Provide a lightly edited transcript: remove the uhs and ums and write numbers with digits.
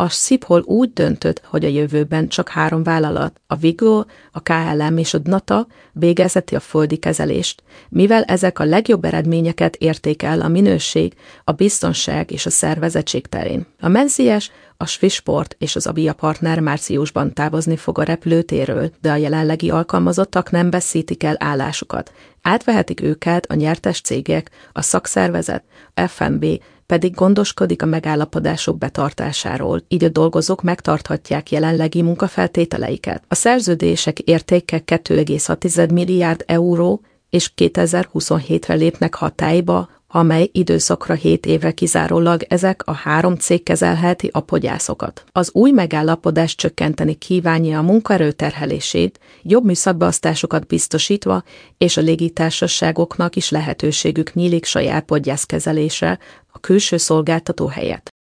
A Schiphol úgy döntött, hogy a jövőben csak 3 vállalat, a Wigo, a KLM és a Dnata végezheti a földi kezelést, mivel ezek a legjobb eredményeket érték el a minőség, a biztonság és a szervezettség terén. A Menzies, a Swissport és az Aviapartner márciusban távozni fog a repülőtérről, de a jelenlegi alkalmazottak nem veszítik el állásukat. Átvehetik őket a nyertes cégek, a szakszervezet, a FNB pedig gondoskodik a megállapodások betartásáról, így a dolgozók megtarthatják jelenlegi munkafeltételeiket. A szerződések értéke 2,6 milliárd euró, és 2027-re lépnek hatályba, amely időszakra 7 évre kizárólag ezek a 3 cég kezelheti a podgyászokat. Az új megállapodás csökkenteni kívánja a munkaerő terhelését, jobb műszakbeosztásokat biztosítva, és a légitársaságoknak is lehetőségük nyílik saját podgyászkezelésre a külső szolgáltató helyett.